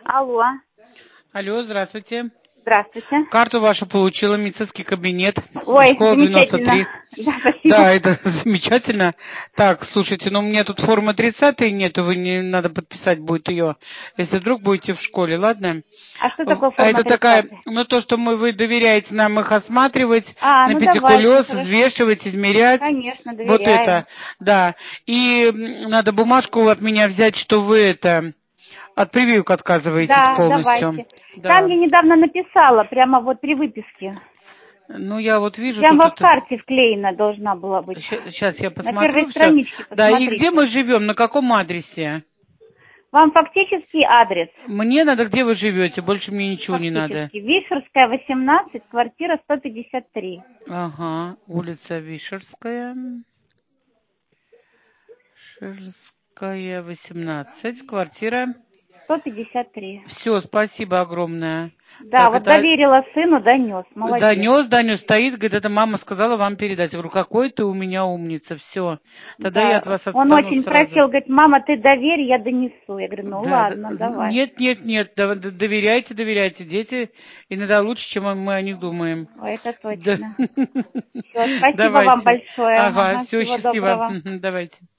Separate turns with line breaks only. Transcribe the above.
Алло,
Алло, здравствуйте.
здравствуйте.
Карту вашу получила, медицинский кабинет,
Ой,
школа
замечательно.
93.
Да, спасибо.
Да, это замечательно. Так, слушайте, ну у меня тут формы 30 нету, вы не надо подписать будет ее, если вдруг будете в школе, ладно?
А что такое
А
форма
это такая,
30?
ну то, что вы доверяете нам их осматривать, на
Ну давайте,
педикулез,
хорошо.
взвешивать, измерять.
Конечно,
Вот
доверяю.
это, да. И надо бумажку от меня взять, что вы от прививок отказываетесь
Да,
полностью.
давайте. Там
Да.
я недавно написала, прямо вот при выписке.
Ну, я вот вижу
Прямо
тут
в карте вклеена должна была быть.
Сейчас я
На первой
посмотрю все.
страничке
Да, и где
посмотрите.
мы живем, на каком адресе?
Вам фактический адрес.
Мне надо, где вы живете, больше мне ничего не надо.
Фактически. Вишерская, 18, квартира 153.
Ага, улица Вишерская, 18, квартира.
153.
Все, спасибо огромное.
Да,
Так,
вот
это
доверила сыну, донес. Молодец.
донес, стоит, говорит, это мама сказала вам передать. Я говорю, какой ты у меня умница, все. Тогда я от
Да,
вас
он
отстану
очень
сразу.
просил, говорит, мама, ты доверь, я донесу. Я говорю, ну
Да,
ладно, давай.
нет, доверяйте, дети иногда лучше, чем мы о них думаем.
Ой, это
Да.
точно. Все, спасибо вам
Давайте.
большое.
Ага,
Ага,
все,
всего
счастливо.
доброго.
Давайте.